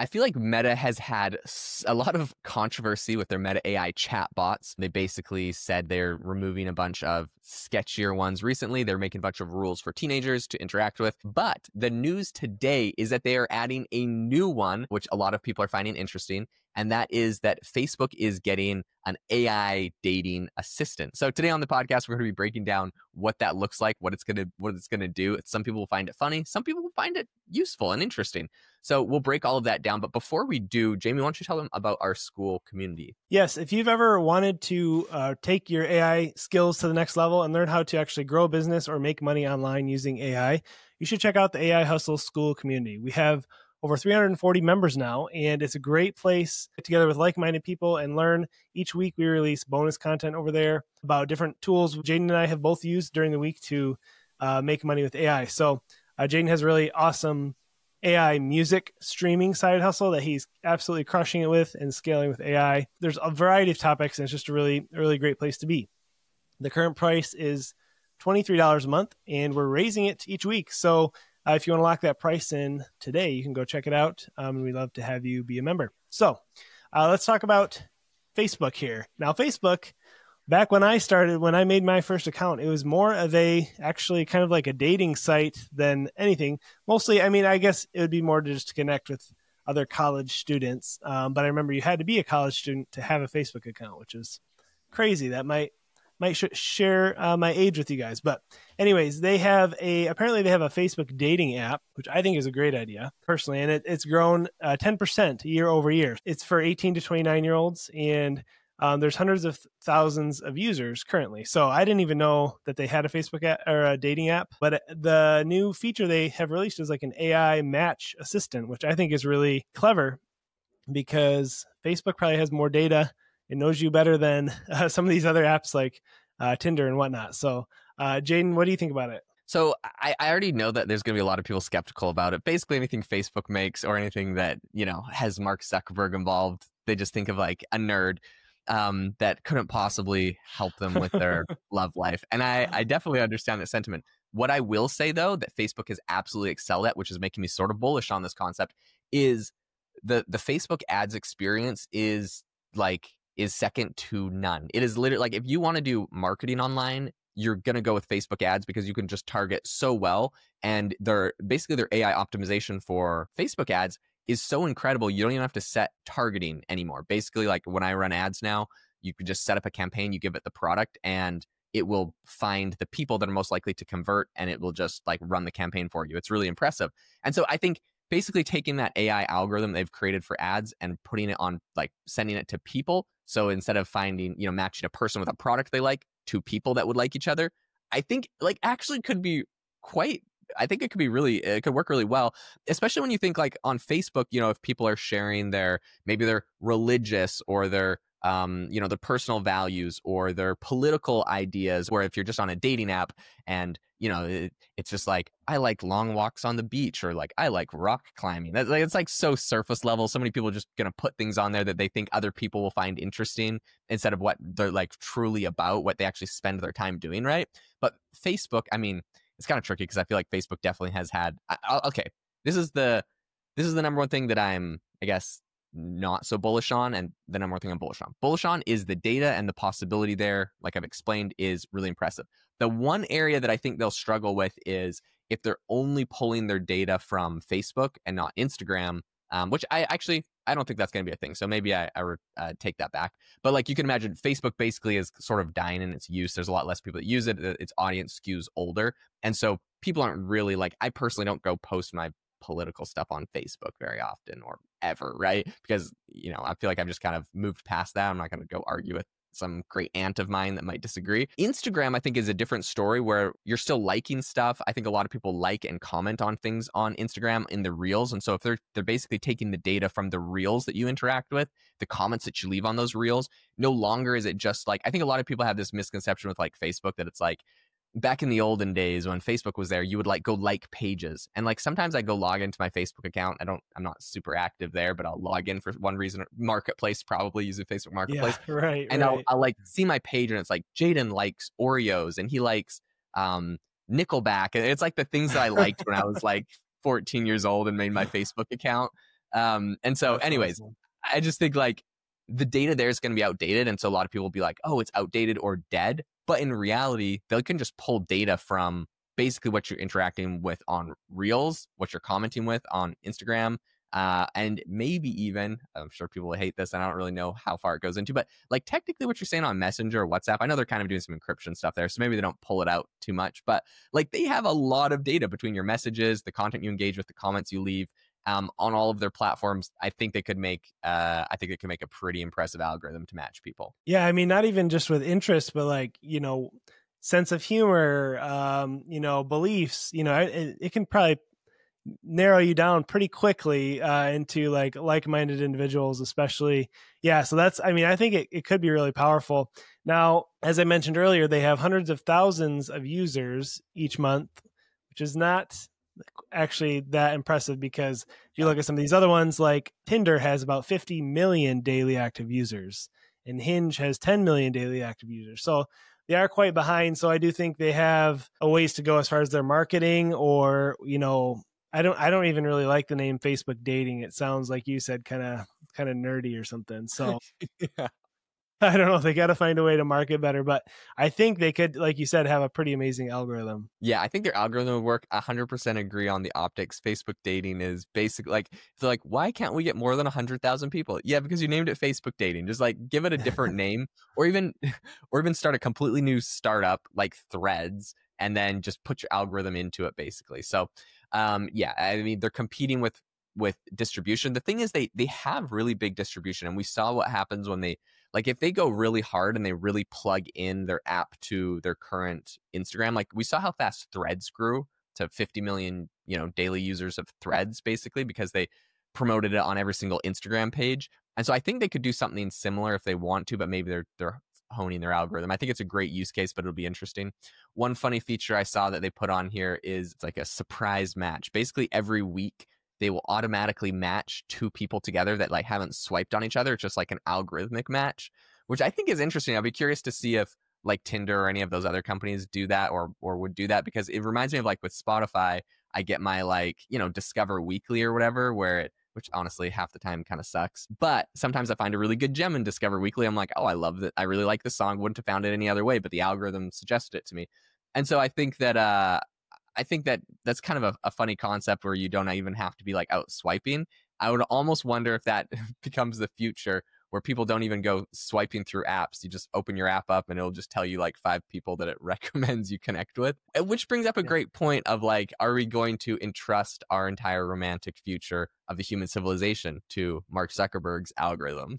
I feel like Meta has had a lot of controversy with their Meta AI chatbots. They basically said they're removing a bunch of sketchier ones recently. They're making a bunch of rules for teenagers to interact with. But the news today is that they are adding a new one, which a lot of people are finding interesting. And that is that Facebook is getting an AI dating assistant. So today on the podcast, we're going to be breaking down what that looks like, what it's going to do. Some people will find it funny. Some people will find it useful and interesting. So we'll break all of that down. But before we do, Jamie, why don't you tell them about our Skool community? Yes, if you've ever wanted to take your AI skills to the next level and learn how to actually grow a business or make money online using AI, you should check out the AI Hustle Skool community. We have over 340 members now, and it's a great place to get together with like-minded people and learn. Each week we release bonus content over there about different tools Jaden and I have both used during the week to make money with AI. So Jaden has a really awesome AI music streaming side hustle that he's absolutely crushing it with and scaling with AI. There's a variety of topics, and it's just a really great place to be. The current price is $23 a month, and we're raising it each week. So if you want to lock that price in today, you can go check it out. And we'd love to have you be a member. So let's talk about Facebook here. Now, Facebook, back when I made my first account, it was more of actually kind of like a dating site than anything. Mostly, I mean, I guess it would be more to just to connect with other college students. But I remember you had to be a college student to have a Facebook account, which is crazy. That might share my age with you guys. But anyways, apparently they have a Facebook dating app, which I think is a great idea personally. And it's grown 10% year over year. It's for 18 to 29-year-olds. And there's hundreds of thousands of users currently. So I didn't even know that they had a Facebook app or a dating app. But the new feature they have released is like an AI match assistant, which I think is really clever because Facebook probably has more data. It knows you better than some of these other apps like Tinder and whatnot. So, Jaden, what do you think about it? So I already know that there's going to be a lot of people skeptical about it. Basically, anything Facebook makes or anything that, has Mark Zuckerberg involved, they just think of like a nerd that couldn't possibly help them with their love life. And I definitely understand that sentiment. What I will say, though, that Facebook has absolutely excelled at, which is making me sort of bullish on this concept, is the Facebook ads experience is second to none. It is literally like if you want to do marketing online, you're going to go with Facebook ads because you can just target so well. And their AI optimization for Facebook ads is so incredible. You don't even have to set targeting anymore. Basically, like when I run ads now, you could just set up a campaign, you give it the product, and it will find the people that are most likely to convert, and it will just like run the campaign for you. It's really impressive. And so I think basically taking that AI algorithm they've created for ads and putting it on, like sending it to people. So instead of finding, matching a person with a product they like to people that would like each other, I think actually could be I think it could work really well, especially when you think like on Facebook, if people are sharing maybe their religious or their their personal values or their political ideas, where if you're just on a dating app and, it's just like, I like long walks on the beach, or like, I like rock climbing. It's like so surface level. So many people are just going to put things on there that they think other people will find interesting instead of what they're like truly about, what they actually spend their time doing, right? But Facebook, I mean, it's kind of tricky because I feel like Facebook definitely has had, okay, this is the number one thing that I'm, I guess, not so bullish on, and the number one thing I'm bullish on. Bullish on is the data, and the possibility there, like I've explained, is really impressive. The one area that I think they'll struggle with is if they're only pulling their data from Facebook and not Instagram, which I don't think that's going to be a thing. So maybe I take that back. But like you can imagine, Facebook basically is sort of dying in its use. There's a lot less people that use it. Its audience skews older. And so people aren't really like, I personally don't go post my political stuff on Facebook very often or ever, right? Because, I feel like I've just kind of moved past that. I'm not going to go argue with some great aunt of mine that might disagree. Instagram, I think, is a different story where you're still liking stuff. I think a lot of people like and comment on things on Instagram in the reels. And so if they're basically taking the data from the reels that you interact with, the comments that you leave on those reels, no longer is it just like, I think a lot of people have this misconception with like Facebook that it's like, back in the olden days when Facebook was there, you would like go like pages. And like sometimes I go log into my Facebook account. I'm not super active there, but I'll log in for one reason. Marketplace, probably using Facebook Marketplace. Yeah, right. And right. I'll like see my page and it's like Jaden likes Oreos and he likes Nickelback. And it's like the things that I liked when I was like 14 years old and made my Facebook account. And so, That's anyways, awesome. I just think like the data there is going to be outdated. And so a lot of people will be like, oh, it's outdated or dead. But in reality, they can just pull data from basically what you're interacting with on Reels, what you're commenting with on Instagram, and maybe even, I'm sure people will hate this, and I don't really know how far it goes into, but like technically what you're saying on Messenger or WhatsApp, I know they're kind of doing some encryption stuff there, so maybe they don't pull it out too much, but like they have a lot of data between your messages, the content you engage with, the comments you leave, on all of their platforms. I think they could make a pretty impressive algorithm to match people. Yeah, I mean, not even just with interest, but like, sense of humor, beliefs, it can probably narrow you down pretty quickly into like-minded individuals, especially. Yeah, so I think it could be really powerful. Now, as I mentioned earlier, they have hundreds of thousands of users each month, which is not actually that impressive, because if you look at some of these other ones, like Tinder has about 50 million daily active users and Hinge has 10 million daily active users. So they are quite behind. So I do think they have a ways to go as far as their marketing, or, I don't even really like the name Facebook Dating. It sounds like you said kind of nerdy or something. So Yeah. I don't know. They got to find a way to market better, but I think they could, like you said, have a pretty amazing algorithm. Yeah, I think their algorithm would work. 100% agree on the optics. Facebook Dating is basically like, they're like, why can't we get more than 100,000 people? Yeah, because you named it Facebook Dating. Just like give it a different name, or even start a completely new startup like Threads, and then just put your algorithm into it, basically. So, yeah, I mean, they're competing with distribution. The thing is, they have really big distribution, and we saw what happens when they, like, if they go really hard and they really plug in their app to their current Instagram, like we saw how fast Threads grew to 50 million, daily users of Threads, basically, because they promoted it on every single Instagram page. And so I think they could do something similar if they want to, but maybe they're honing their algorithm. I think it's a great use case, but it'll be interesting. One funny feature I saw that they put on here is it's like a surprise match. Basically, every week they will automatically match two people together that like haven't swiped on each other. It's just like an algorithmic match, which I think is interesting. I'll be curious to see if like Tinder or any of those other companies do that, or would do that, because it reminds me of like with Spotify, I get my like, Discover Weekly or whatever, which honestly half the time kind of sucks. But sometimes I find a really good gem in Discover Weekly. I'm like, oh, I love that. I really like this song. Wouldn't have found it any other way, but the algorithm suggested it to me. And so I think that that's kind of a funny concept where you don't even have to be like out swiping. I would almost wonder if that becomes the future, where people don't even go swiping through apps. You just open your app up and it'll just tell you like 5 people that it recommends you connect with. Which brings up a great point of like, are we going to entrust our entire romantic future of the human civilization to Mark Zuckerberg's algorithm?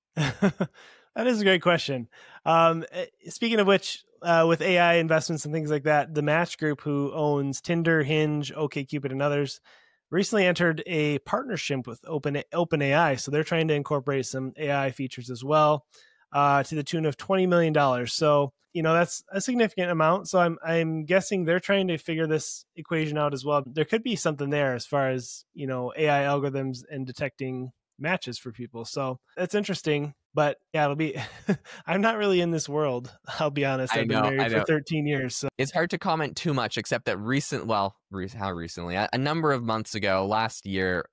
That is a great question. Speaking of which, with AI investments and things like that, the Match Group, who owns Tinder, Hinge, OkCupid, and others, recently entered a partnership with OpenAI. So they're trying to incorporate some AI features as well, to the tune of $20 million. So, that's a significant amount. So I'm guessing they're trying to figure this equation out as well. There could be something there as far as, AI algorithms and detecting matches for people. So that's interesting. But yeah, it'll be, I'm not really in this world. I'll be honest. I've been married for 13 years. So it's hard to comment too much, except that how recently, a number of months ago, last year,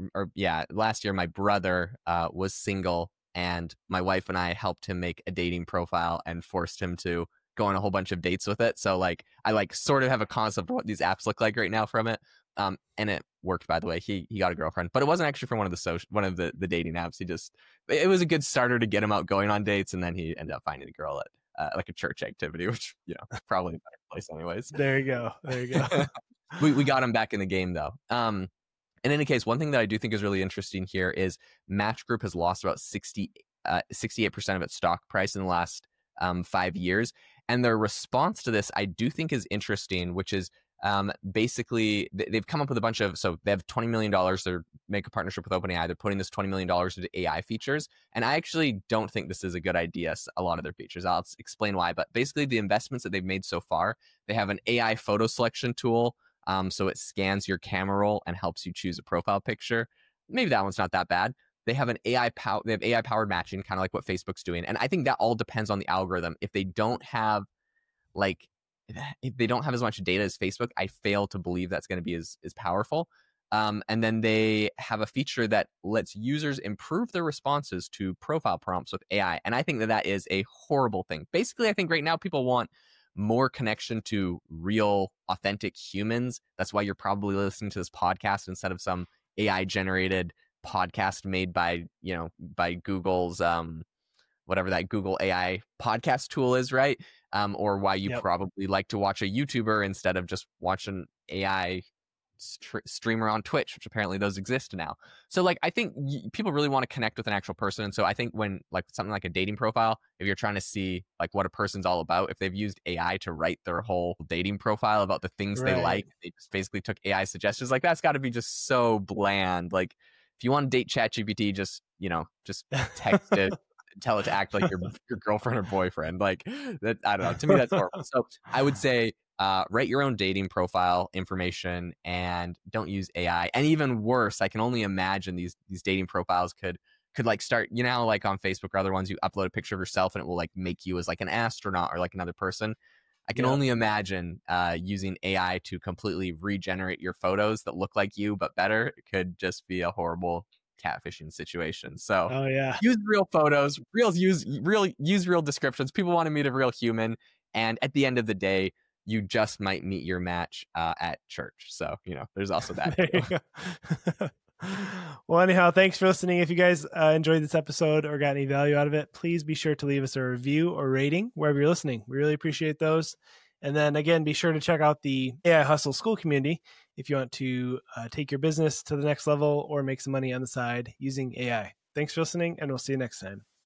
my brother was single, and my wife and I helped him make a dating profile and forced him to go on a whole bunch of dates with it. So like, I like sort of have a concept of what these apps look like right now from it. And it worked, by the way. He got a girlfriend, but it wasn't actually from one of the dating apps. It was a good starter to get him out going on dates, and then he ended up finding a girl at like a church activity, which probably a better place anyways. There you go. we got him back in the game though. In any case, one thing that I do think is really interesting here is Match Group has lost about 68% of its stock price in the last 5 years, and their response to this I do think is interesting, which is basically they've come up with a bunch of, so they have $20 million. They're make a partnership with OpenAI. They're putting this $20 million into AI features. And I actually don't think this is a good idea, a lot of their features. I'll explain why. But basically the investments that they've made so far, they have an AI photo selection tool. So it scans your camera roll and helps you choose a profile picture. Maybe that one's not that bad. They have AI powered matching, kind of like what Facebook's doing. And I think that all depends on the algorithm. If they don't have as much data as Facebook, I fail to believe that's going to be as powerful. And then they have a feature that lets users improve their responses to profile prompts with AI. And I think that that is a horrible thing. Basically, I think right now people want more connection to real, authentic humans. That's why you're probably listening to this podcast instead of some AI generated podcast made by, by Google's whatever that Google AI podcast tool is, right? Or why you probably like to watch a YouTuber instead of just watching AI streamer on Twitch, which apparently those exist now. So like, I think people really want to connect with an actual person. And so I think when like something like a dating profile, if you're trying to see like what a person's all about, if they've used AI to write their whole dating profile about the things they like, they just basically took AI suggestions, like that's got to be just so bland. Like if you want to date ChatGPT, just text it, tell it to act like your girlfriend or boyfriend. Like that, I don't know. To me, that's horrible. So I would say write your own dating profile information and don't use AI. And even worse, I can only imagine these dating profiles could like start, like on Facebook or other ones, you upload a picture of yourself and it will like make you as like an astronaut or like another person. I can only imagine using AI to completely regenerate your photos that look like you but better. It could just be a horrible catfishing situation. So use real photos, use real descriptions. People want to meet a real human, and at the end of the day, you just might meet your match at church. So there's also that. Well, anyhow, thanks for listening. If you guys enjoyed this episode or got any value out of it, please be sure to leave us a review or rating wherever you're listening. We really appreciate those. And then again, be sure to check out the AI Hustle School community if you want to take your business to the next level or make some money on the side using AI. Thanks for listening, and we'll see you next time.